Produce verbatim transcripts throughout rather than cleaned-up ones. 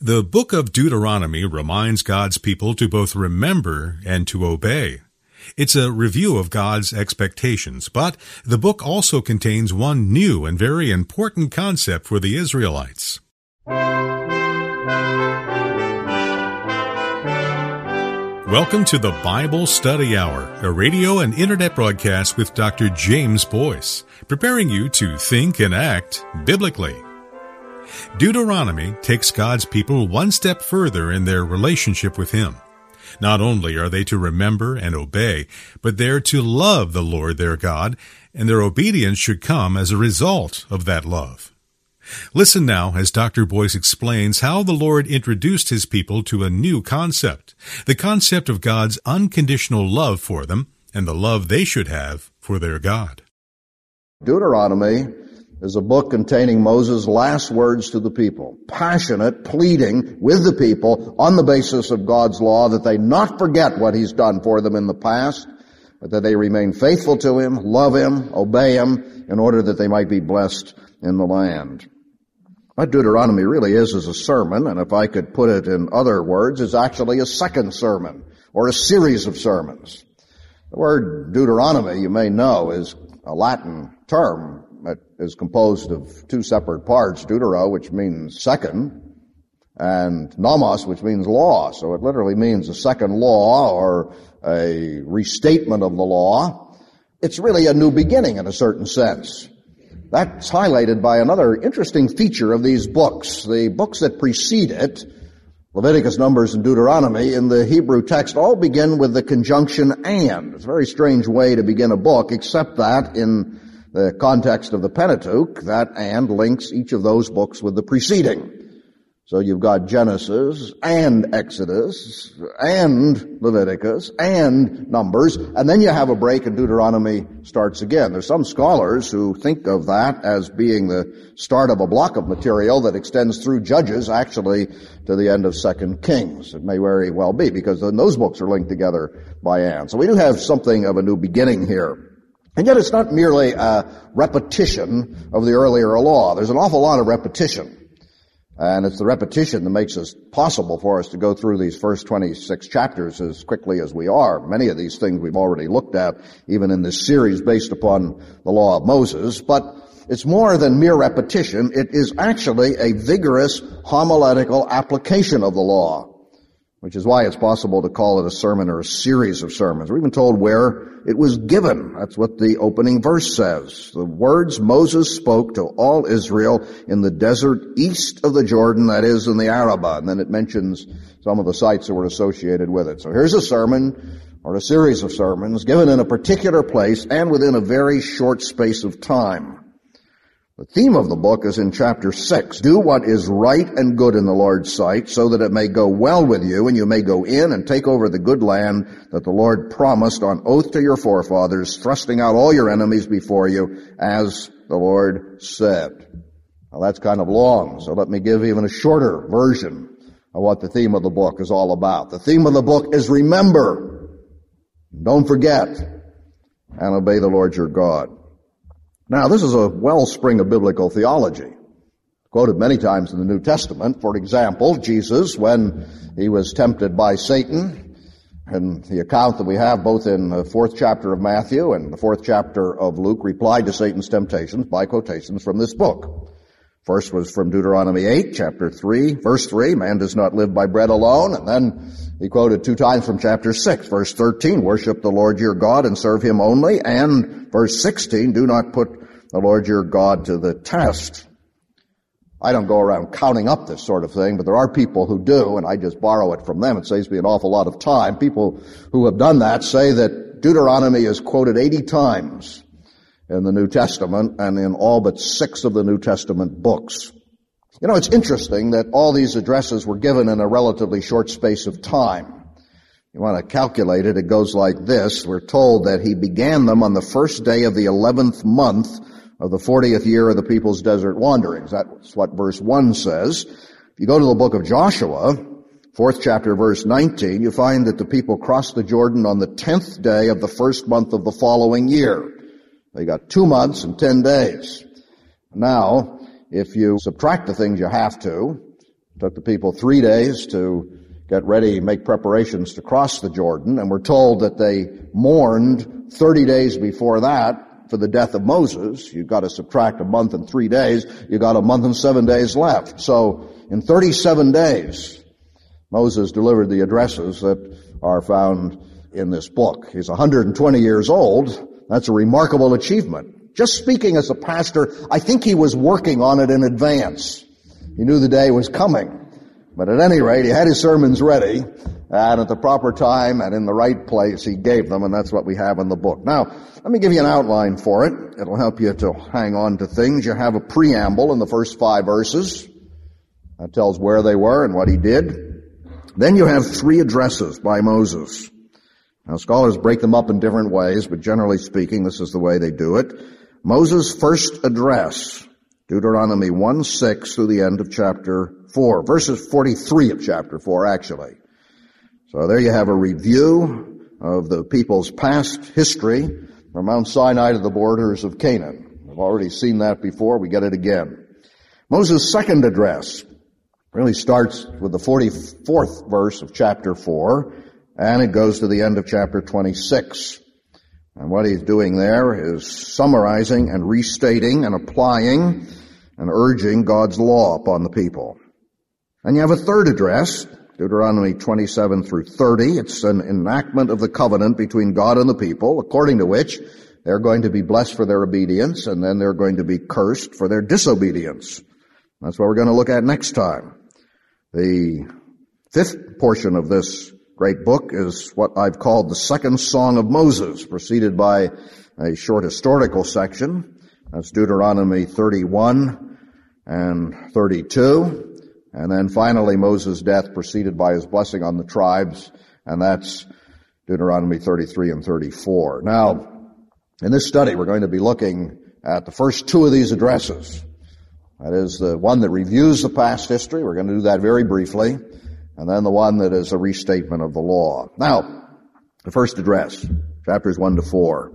The book of Deuteronomy reminds God's people to both remember and to obey. It's a review of God's expectations, but the book also contains one new and very important concept for the Israelites. Welcome to the Bible Study Hour, a radio and internet broadcast with Doctor James Boyce, preparing you to think and act biblically. Deuteronomy takes God's people one step further in their relationship with Him. Not only are they to remember and obey, but they're to love the Lord their God, and their obedience should come as a result of that love. Listen now as Doctor Boyce explains how the Lord introduced His people to a new concept, the concept of God's unconditional love for them and the love they should have for their God. Deuteronomy is a book containing Moses' last words to the people, passionate pleading with the people on the basis of God's law that they not forget what He's done for them in the past, but that they remain faithful to Him, love Him, obey Him, in order that they might be blessed in the land. What Deuteronomy really is is a sermon, and if I could put it in other words, is actually a second sermon, or a series of sermons. The word Deuteronomy, you may know, is a Latin term. It is composed of two separate parts, deutero, which means second, and nomos, which means law. So it literally means a second law or a restatement of the law. It's really a new beginning in a certain sense. That's highlighted by another interesting feature of these books. The books that precede it, Leviticus, Numbers, and Deuteronomy, in the Hebrew text all begin with the conjunction and. It's a very strange way to begin a book, except that in the context of the Pentateuch, that and links each of those books with the preceding. So you've got Genesis and Exodus and Leviticus and Numbers, and then you have a break and Deuteronomy starts again. There's some scholars who think of that as being the start of a block of material that extends through Judges, actually to the end of Second Kings. It may very well be, because then those books are linked together by and. So we do have something of a new beginning here. And yet it's not merely a repetition of the earlier law. There's an awful lot of repetition. And it's the repetition that makes it possible for us to go through these first twenty-six chapters as quickly as we are. Many of these things we've already looked at, even in this series based upon the law of Moses. But it's more than mere repetition. It is actually a vigorous homiletical application of the law, which is why it's possible to call it a sermon or a series of sermons. We're even told where it was given. That's what the opening verse says. The words Moses spoke to all Israel in the desert east of the Jordan, that is, in the Arabah. And then it mentions some of the sites that were associated with it. So here's a sermon, or a series of sermons, given in a particular place and within a very short space of time. The theme of the book is in chapter six. Do what is right and good in the Lord's sight, so that it may go well with you, and you may go in and take over the good land that the Lord promised on oath to your forefathers, thrusting out all your enemies before you, as the Lord said. Now that's kind of long, so let me give even a shorter version of what the theme of the book is all about. The theme of the book is remember, don't forget, and obey the Lord your God. Now, this is a wellspring of biblical theology, quoted many times in the New Testament. For example, Jesus, when he was tempted by Satan, and the account that we have both in the fourth chapter of Matthew and the fourth chapter of Luke, replied to Satan's temptations by quotations from this book. First was from Deuteronomy eight, chapter three, verse three, man does not live by bread alone. And then he quoted two times from chapter six, verse thirteen, worship the Lord your God and serve Him only. And verse sixteen, do not put the Lord your God to the test. I don't go around counting up this sort of thing, but there are people who do, and I just borrow it from them. It saves me an awful lot of time. People who have done that say that Deuteronomy is quoted eighty times in the New Testament and in all but six of the New Testament books. You know, it's interesting that all these addresses were given in a relatively short space of time. You want to calculate it, it goes like this. We're told that he began them on the first day of the eleventh month of the fortieth year of the people's desert wanderings. That's what verse one says. If you go to the book of Joshua, fourth chapter, verse nineteen, you find that the people crossed the Jordan on the tenth day of the first month of the following year. They got two months and ten days. Now, if you subtract the things you have to, took the people three days to get ready, make preparations to cross the Jordan, and we're told that they mourned thirty days before that for the death of Moses. You've got to subtract a month and three days. You've got a month and seven days left. So in thirty-seven days, Moses delivered the addresses that are found in this book. He's one hundred twenty years old. That's a remarkable achievement. Just speaking as a pastor, I think he was working on it in advance. He knew the day was coming. But at any rate, he had his sermons ready, and at the proper time and in the right place, he gave them, and that's what we have in the book. Now, let me give you an outline for it. It'll help you to hang on to things. You have a preamble in the first five verses. That tells where they were and what he did. Then you have three addresses by Moses. Now, scholars break them up in different ways, but generally speaking, this is the way they do it. Moses' first address, Deuteronomy one six through the end of chapter four, verses forty-three of chapter four, actually. So there you have a review of the people's past history from Mount Sinai to the borders of Canaan. We've already seen that before. We get it again. Moses' second address really starts with the forty-fourth verse of chapter four, and it goes to the end of chapter twenty-six. And what he's doing there is summarizing and restating and applying and urging God's law upon the people. And you have a third address, Deuteronomy twenty-seven through thirty. It's an enactment of the covenant between God and the people, according to which they're going to be blessed for their obedience, and then they're going to be cursed for their disobedience. That's what we're going to look at next time. The fifth portion of this great book is what I've called the Second Song of Moses, preceded by a short historical section. That's Deuteronomy thirty-one and thirty-two. And then finally Moses' death, preceded by his blessing on the tribes, and that's Deuteronomy thirty-three and thirty-four. Now, in this study, we're going to be looking at the first two of these addresses. That is the one that reviews the past history. We're going to do that very briefly. And then the one that is a restatement of the law. Now, the first address, chapters one to four.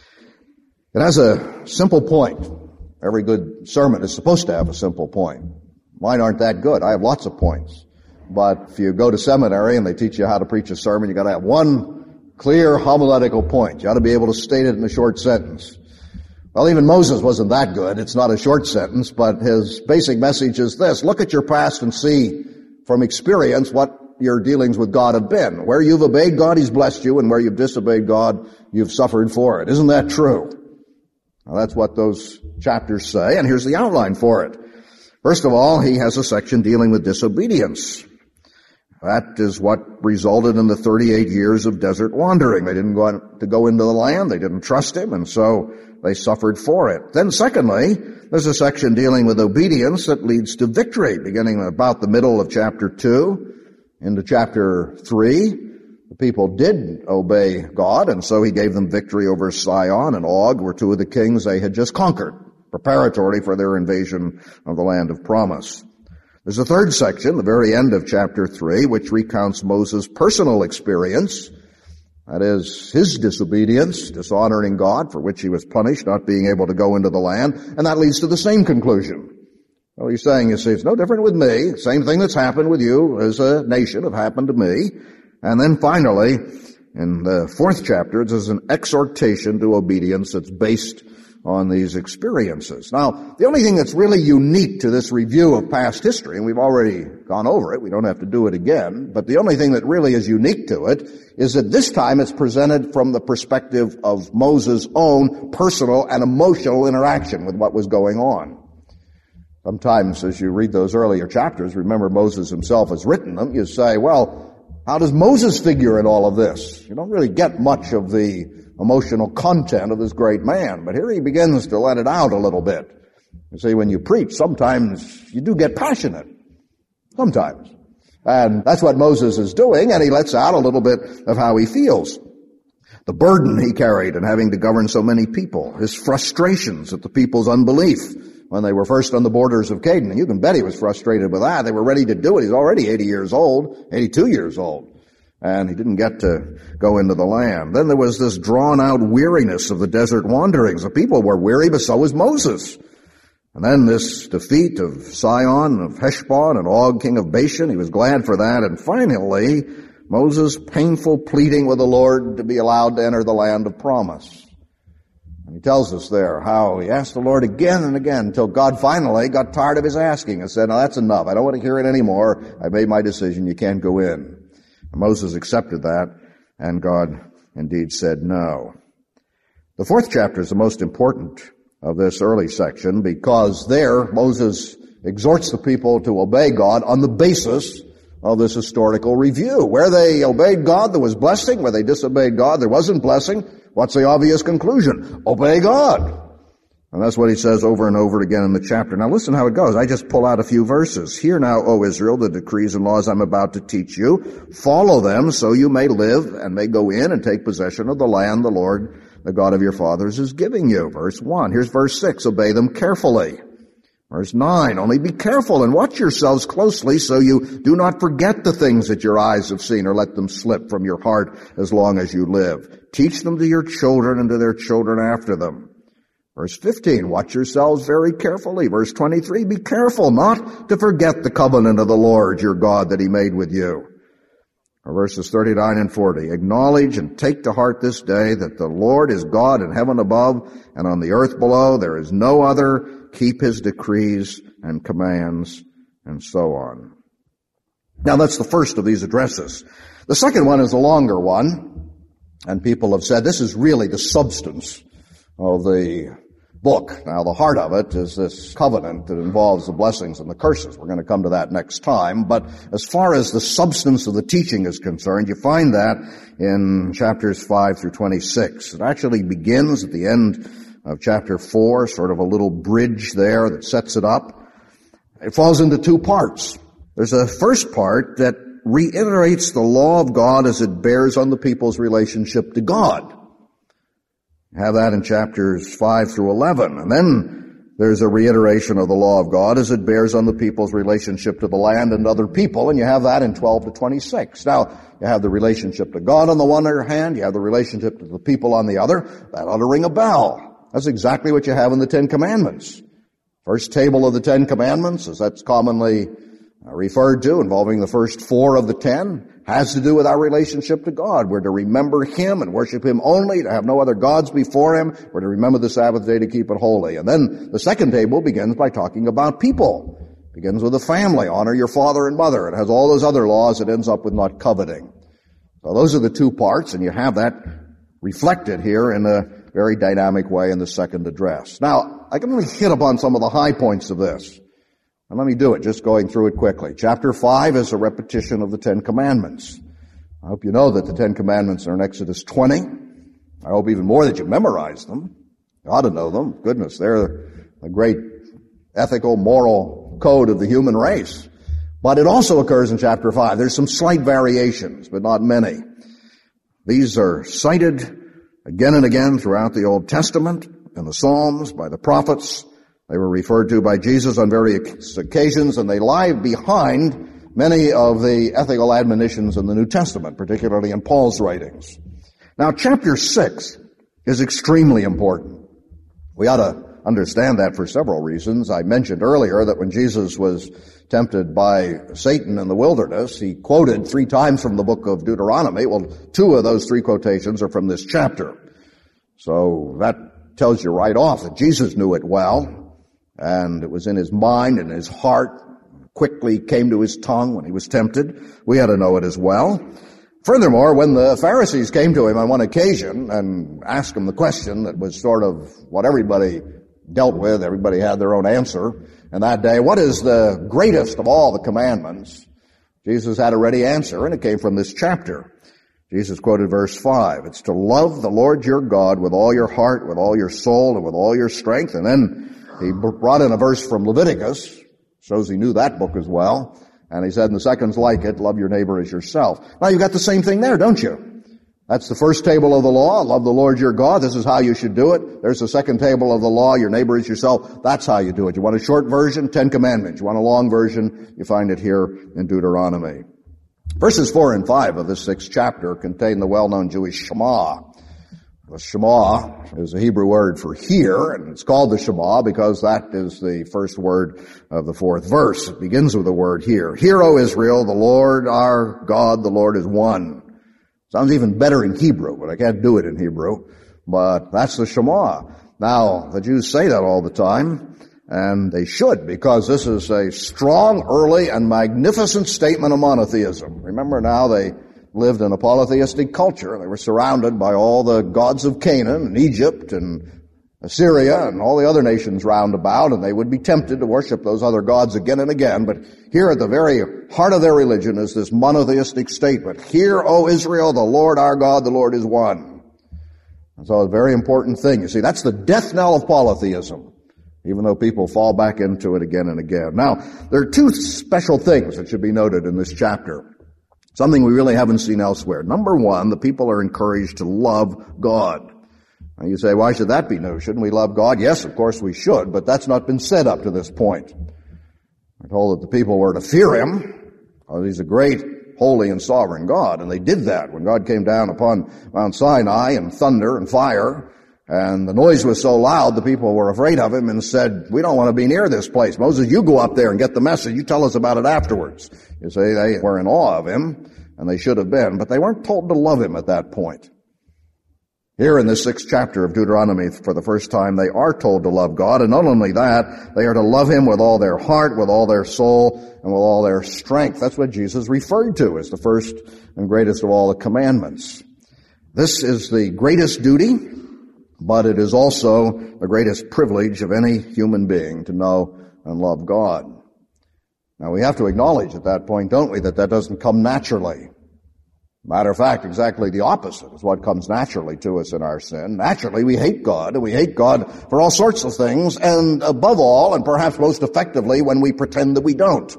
It has a simple point. Every good sermon is supposed to have a simple point. Mine aren't that good. I have lots of points. But if you go to seminary and they teach you how to preach a sermon, you got to have one clear homiletical point. You ought to be able to state it in a short sentence. Well, even Moses wasn't that good. It's not a short sentence, but his basic message is this: look at your past and see from experience what your dealings with God have been. Where you've obeyed God, He's blessed you, and where you've disobeyed God, you've suffered for it. Isn't that true? Now, that's what those chapters say, and here's the outline for it. First of all, he has a section dealing with disobedience. That is what resulted in the thirty-eight years of desert wandering. They didn't want to go into the land. They didn't trust Him, and so they suffered for it. Then secondly, there's a section dealing with obedience that leads to victory, beginning about the middle of chapter two into chapter three. The people did obey God, and so He gave them victory over Sihon and Og, were two of the kings they had just conquered, preparatory for their invasion of the land of promise. There's a third section, the very end of chapter three, which recounts Moses' personal experience. That is, his disobedience, dishonoring God, for which he was punished, not being able to go into the land, and that leads to the same conclusion. Well, he's saying, you see, it's no different with me. Same thing that's happened with you as a nation have happened to me. And then finally, in the fourth chapter, there's an exhortation to obedience that's based on these experiences. Now, the only thing that's really unique to this review of past history, and we've already gone over it, we don't have to do it again, but the only thing that really is unique to it is that this time it's presented from the perspective of Moses' own personal and emotional interaction with what was going on. Sometimes as you read those earlier chapters, remember Moses himself has written them, you say, well, how does Moses figure in all of this? You don't really get much of the emotional content of this great man, but here he begins to let it out a little bit. You see, when you preach, sometimes you do get passionate. Sometimes. And that's what Moses is doing, and he lets out a little bit of how he feels. The burden he carried in having to govern so many people, his frustrations at the people's unbelief when they were first on the borders of Canaan. And you can bet he was frustrated with that. They were ready to do it. He's already eighty years old, eighty-two years old. And he didn't get to go into the land. Then there was this drawn-out weariness of the desert wanderings. The people were weary, but so was Moses. And then this defeat of Sihon, of Heshbon, and Og, king of Bashan, he was glad for that. And finally, Moses' painful pleading with the Lord to be allowed to enter the land of promise. And he tells us there how he asked the Lord again and again until God finally got tired of his asking and said, "No, that's enough. I don't want to hear it anymore. I made my decision. You can't go in." And Moses accepted that, and God indeed said no. The fourth chapter is the most important of this early section because there Moses exhorts the people to obey God on the basis of this historical review. Where they obeyed God, there was blessing. Where they disobeyed God, there wasn't blessing. What's the obvious conclusion? Obey God. And that's what he says over and over again in the chapter. Now listen how it goes. I just pull out a few verses. "Hear now, O Israel, the decrees and laws I'm about to teach you. Follow them so you may live and may go in and take possession of the land the Lord, the God of your fathers, is giving you." Verse one. Here's verse six. "Obey them carefully." Verse nine. "Only be careful and watch yourselves closely so you do not forget the things that your eyes have seen or let them slip from your heart as long as you live. Teach them to your children and to their children after them." Verse fifteen, "Watch yourselves very carefully." Verse twenty-three, "Be careful not to forget the covenant of the Lord your God that he made with you." Or verses thirty-nine and forty, "Acknowledge and take to heart this day that the Lord is God in heaven above and on the earth below. There is no other. Keep his decrees and commands," and so on. Now that's the first of these addresses. The second one is a longer one, and people have said this is really the substance of the book. Now the heart of it is this covenant that involves the blessings and the curses. We're going to come to that next time. But as far as the substance of the teaching is concerned, you find that in chapters five through twenty-six. It actually begins at the end of chapter four, sort of a little bridge there that sets it up. It falls into two parts. There's a first part that reiterates the law of God as it bears on the people's relationship to God. You have that in chapters five through eleven. And then there's a reiteration of the law of God as it bears on the people's relationship to the land and other people, and you have that in twelve to twenty-six. Now, you have the relationship to God on the one hand, you have the relationship to the people on the other. That ought to ring a bell. That's exactly what you have in the Ten Commandments. First table of the Ten Commandments, as that's commonly referred to, involving the first four of the ten, has to do with our relationship to God. We're to remember him and worship him only, to have no other gods before him. We're to remember the Sabbath day to keep it holy. And then the second table begins by talking about people. It begins with a family. Honor your father and mother. It has all those other laws. It ends up with not coveting. So those are the two parts, and you have that reflected here in a very dynamic way in the second address. Now, I can only hit upon some of the high points of this. And let me do it, just going through it quickly. Chapter five is a repetition of the Ten Commandments. I hope you know that the Ten Commandments are in Exodus twenty. I hope even more that you memorize them. You ought to know them. Goodness, they're a great ethical, moral code of the human race. But it also occurs in chapter five. There's some slight variations, but not many. These are cited again and again throughout the Old Testament, in the Psalms, by the prophets. They were referred to by Jesus on various occasions, and they lie behind many of the ethical admonitions in the New Testament, particularly in Paul's writings. Now, chapter six is extremely important. We ought to understand that for several reasons. I mentioned earlier that when Jesus was tempted by Satan in the wilderness, he quoted three times from the book of Deuteronomy. Well, two of those three quotations are from this chapter. So that tells you right off that Jesus knew it well, and it was in his mind and his heart, quickly came to his tongue when he was tempted. We ought to know it as well. Furthermore, when the Pharisees came to him on one occasion and asked him the question that was sort of what everybody dealt with, everybody had their own answer, and that day, what is the greatest of all the commandments? Jesus had a ready answer, and it came from this chapter. Jesus quoted verse five. It's to love the Lord your God with all your heart, with all your soul, and with all your strength. And then he brought in a verse from Leviticus, shows he knew that book as well. And he said, and the second's like it, love your neighbor as yourself. Now you've got the same thing there, don't you? That's the first table of the law, love the Lord your God. This is how you should do it. There's the second table of the law, your neighbor is yourself. That's how you do it. You want a short version? Ten Commandments. You want a long version? You find it here in Deuteronomy. Verses four and five of this sixth chapter contain the well-known Jewish Shema. The Shema is a Hebrew word for hear, and it's called the Shema because that is the first word of the fourth verse. It begins with the word hear. Hear, O Israel, the Lord our God, the Lord is one. Sounds even better in Hebrew, but I can't do it in Hebrew. But that's the Shema. Now, the Jews say that all the time, and they should, because this is a strong, early, and magnificent statement of monotheism. Remember now, they lived in a polytheistic culture. They were surrounded by all the gods of Canaan and Egypt and Assyria and all the other nations round about, and they would be tempted to worship those other gods again and again. But here at the very heart of their religion is this monotheistic statement. Hear, O Israel, the Lord our God, the Lord is one. And so it's a very important thing. You see, that's the death knell of polytheism, even though people fall back into it again and again. Now, there are two special things that should be noted in this chapter. Something we really haven't seen elsewhere. Number one, the people are encouraged to love God. Now you say, why should that be new? Shouldn't we love God? Yes, of course we should, but that's not been said up to this point. We're told that the people were to fear Him, because He's a great, holy, and sovereign God, and they did that when God came down upon Mount Sinai in thunder and fire, and the noise was so loud the people were afraid of Him and said, we don't want to be near this place. Moses, you go up there and get the message. You tell us about it afterwards. You see, they were in awe of Him, and they should have been, but they weren't told to love Him at that point. Here in this sixth chapter of Deuteronomy, for the first time, they are told to love God, and not only that, they are to love Him with all their heart, with all their soul, and with all their strength. That's what Jesus referred to as the first and greatest of all the commandments. This is the greatest duty, but it is also the greatest privilege of any human being to know and love God. Now, we have to acknowledge at that point, don't we, that that doesn't come naturally. Matter of fact, exactly the opposite is what comes naturally to us in our sin. Naturally, we hate God, and we hate God for all sorts of things, and above all, and perhaps most effectively, when we pretend that we don't.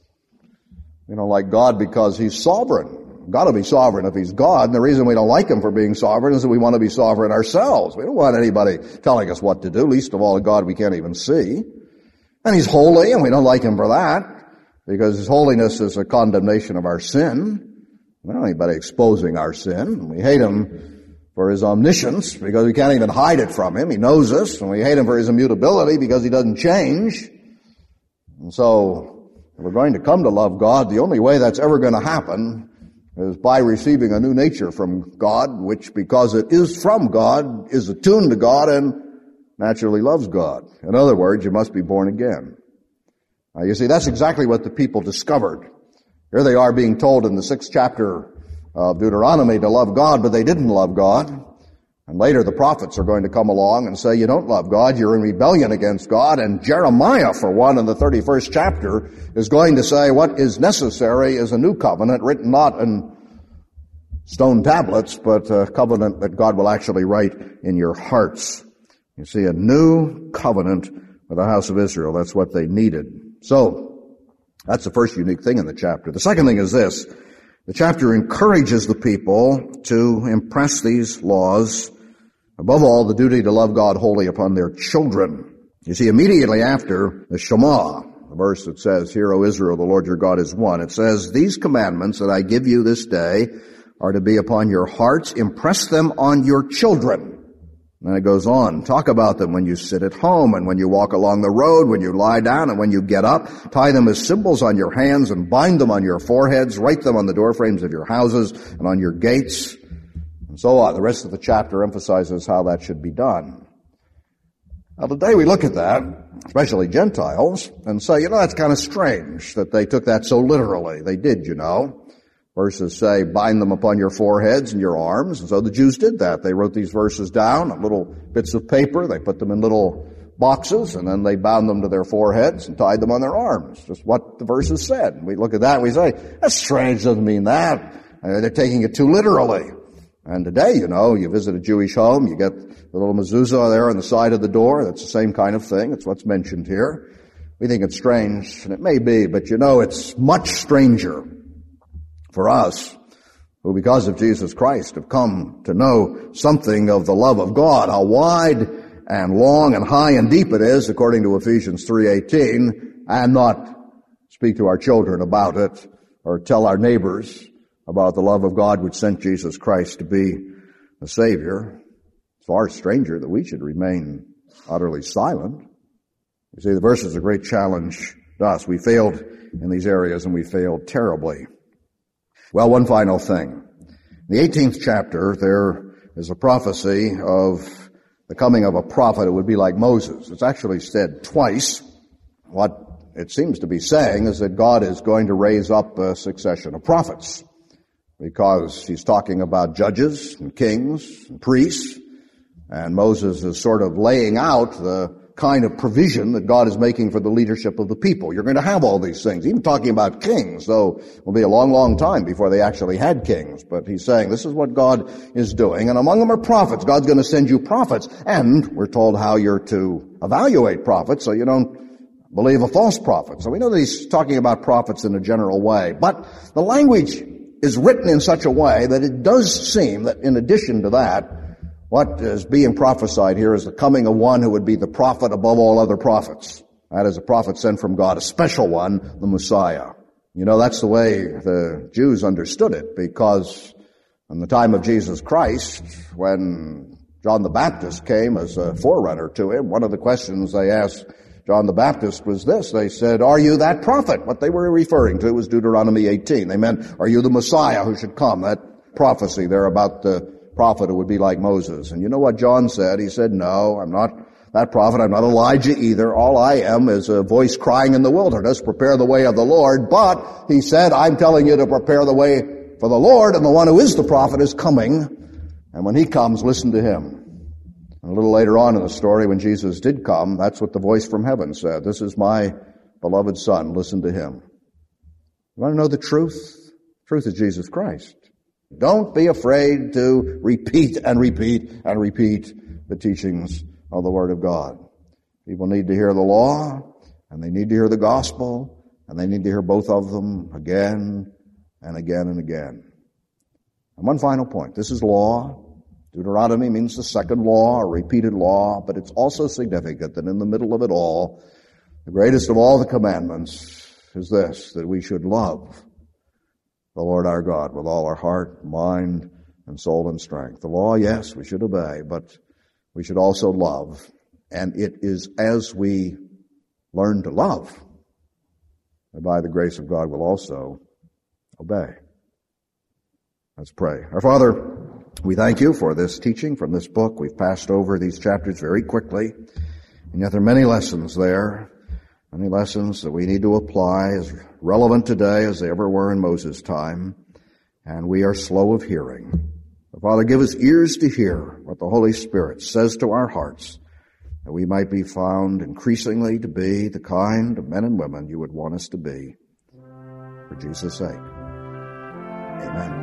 We don't like God because He's sovereign. Got to be sovereign if He's God, and the reason we don't like Him for being sovereign is that we want to be sovereign ourselves. We don't want anybody telling us what to do, least of all a God we can't even see. And He's holy, and we don't like Him for that, because His holiness is a condemnation of our sin. We don't want anybody exposing our sin. We hate Him for His omniscience because we can't even hide it from Him. He knows us. And we hate Him for His immutability because He doesn't change. And so, if we're going to come to love God, the only way that's ever going to happen is by receiving a new nature from God, which, because it is from God, is attuned to God and naturally loves God. In other words, you must be born again. Now, you see, that's exactly what the people discovered. Here they are being told in the sixth chapter of Deuteronomy to love God, but they didn't love God. And later the prophets are going to come along and say, you don't love God, you're in rebellion against God. And Jeremiah, for one, in the thirty-first chapter, is going to say what is necessary is a new covenant written not in stone tablets, but a covenant that God will actually write in your hearts. You see, a new covenant with the house of Israel. That's what they needed. So, that's the first unique thing in the chapter. The second thing is this. The chapter encourages the people to impress these laws, above all, the duty to love God wholly upon their children. You see, immediately after the Shema, the verse that says, Hear, O Israel, the Lord your God is one, it says, These commandments that I give you this day are to be upon your hearts. Impress them on your children. And it goes on. Talk about them when you sit at home and when you walk along the road, when you lie down and when you get up. Tie them as symbols on your hands and bind them on your foreheads. Write them on the doorframes of your houses and on your gates. And so on. The rest of the chapter emphasizes how that should be done. Now today we look at that, especially Gentiles, and say, you know, that's kind of strange that they took that so literally. They did, you know. Verses say, bind them upon your foreheads and your arms. And so the Jews did that. They wrote these verses down on little bits of paper. They put them in little boxes, and then they bound them to their foreheads and tied them on their arms. Just what the verses said. And we look at that and we say, that's strange, doesn't mean that. Uh, they're taking it too literally. And today, you know, you visit a Jewish home, you get the little mezuzah there on the side of the door. That's the same kind of thing. It's what's mentioned here. We think it's strange, and it may be, but you know, it's much stranger for us, who because of Jesus Christ have come to know something of the love of God, how wide and long and high and deep it is, according to Ephesians three eighteen, and not speak to our children about it or tell our neighbors about the love of God which sent Jesus Christ to be the Savior. It's far stranger that we should remain utterly silent. You see, the verse is a great challenge to us. We failed in these areas, and we failed terribly. Well, one final thing. In the eighteenth chapter, there is a prophecy of the coming of a prophet who would be like Moses. It's actually said twice. What it seems to be saying is that God is going to raise up a succession of prophets, because he's talking about judges and kings and priests, and Moses is sort of laying out the kind of provision that God is making for the leadership of the people. You're going to have all these things. Even talking about kings, though it will be a long, long time before they actually had kings. But he's saying this is what God is doing. And among them are prophets. God's going to send you prophets. And we're told how you're to evaluate prophets so you don't believe a false prophet. So we know that he's talking about prophets in a general way. But the language is written in such a way that it does seem that in addition to that, what is being prophesied here is the coming of one who would be the prophet above all other prophets. That is a prophet sent from God, a special one, the Messiah. You know, that's the way the Jews understood it, because in the time of Jesus Christ, when John the Baptist came as a forerunner to him, one of the questions they asked John the Baptist was this. They said, "Are you that prophet?" What they were referring to was Deuteronomy eighteen. They meant, are you the Messiah who should come? That prophecy there about the prophet who would be like Moses. And you know what John said? He said, no, I'm not that prophet. I'm not Elijah either. All I am is a voice crying in the wilderness, prepare the way of the Lord. But he said, I'm telling you to prepare the way for the Lord, and the one who is the prophet is coming. And when he comes, listen to him. And a little later on in the story, when Jesus did come, that's what the voice from heaven said. This is my beloved Son. Listen to him. You want to know the truth? Truth is Jesus Christ. Don't be afraid to repeat and repeat and repeat the teachings of the Word of God. People need to hear the law, and they need to hear the gospel, and they need to hear both of them again and again and again. And one final point. This is law. Deuteronomy means the second law, a repeated law, but it's also significant that in the middle of it all, the greatest of all the commandments is this, that we should love the Lord our God with all our heart, mind, and soul and strength. The law, yes, we should obey, but we should also love. And it is as we learn to love that by the grace of God we'll also obey. Let's pray. Our Father, we thank you for this teaching from this book. We've passed over these chapters very quickly, and yet there are many lessons there. Many lessons that we need to apply as relevant today as they ever were in Moses' time, and we are slow of hearing. So Father, give us ears to hear what the Holy Spirit says to our hearts, that we might be found increasingly to be the kind of men and women you would want us to be. For Jesus' sake. Amen.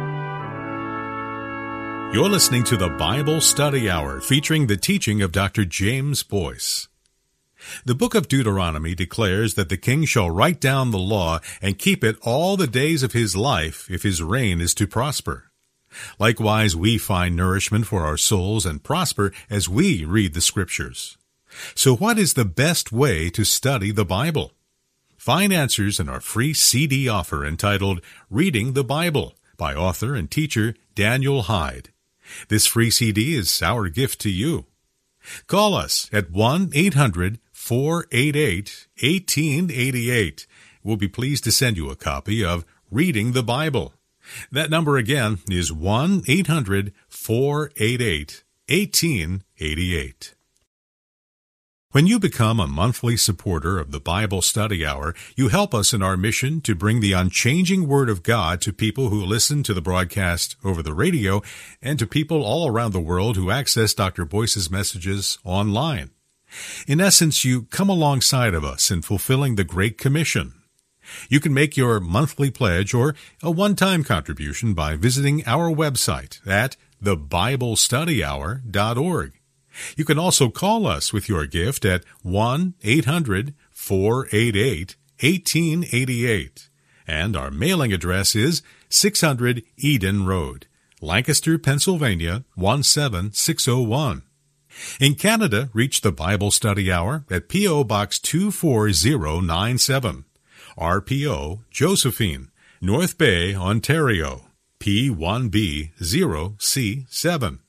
You're listening to the Bible Study Hour, featuring the teaching of Doctor James Boyce. The book of Deuteronomy declares that the king shall write down the law and keep it all the days of his life if his reign is to prosper. Likewise, we find nourishment for our souls and prosper as we read the Scriptures. So what is the best way to study the Bible? Find answers in our free C D offer entitled Reading the Bible by author and teacher Daniel Hyde. This free C D is our gift to you. Call us at one eight hundred four eight eight one eight eight eight. We'll be pleased to send you a copy of Reading the Bible. That number again is one eight hundred four eight eight one eight eight eight. When you become a monthly supporter of the Bible Study Hour, you help us in our mission to bring the unchanging Word of God to people who listen to the broadcast over the radio and to people all around the world who access Doctor Boyce's messages online. In essence, you come alongside of us in fulfilling the Great Commission. You can make your monthly pledge or a one-time contribution by visiting our website at the bible study hour dot org. You can also call us with your gift at one eight hundred four eight eight one eight eight eight. And our mailing address is six hundred Eden Road, Lancaster, Pennsylvania one seven six oh one. In Canada, reach the Bible Study Hour at P O Box two four zero nine seven, R P O Josephine, North Bay, Ontario, P one B zero C seven.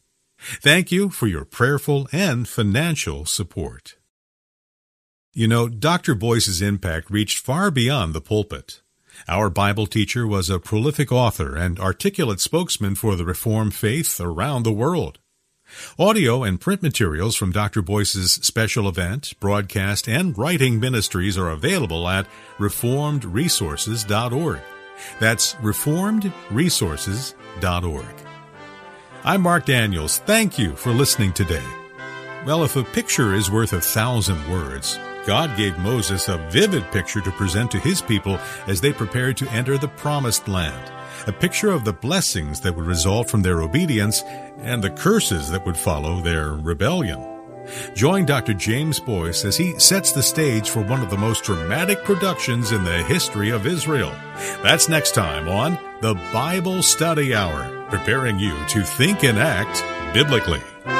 Thank you for your prayerful and financial support. You know, Doctor Boyce's impact reached far beyond the pulpit. Our Bible teacher was a prolific author and articulate spokesman for the Reformed faith around the world. Audio and print materials from Doctor Boyce's special event, broadcast, and writing ministries are available at reformed resources dot org. That's reformed resources dot org. I'm Mark Daniels. Thank you for listening today. Well, if a picture is worth a thousand words, God gave Moses a vivid picture to present to his people as they prepared to enter the Promised Land, a picture of the blessings that would result from their obedience and the curses that would follow their rebellion. Join Doctor James Boyce as he sets the stage for one of the most dramatic productions in the history of Israel. That's next time on the Bible Study Hour, preparing you to think and act biblically.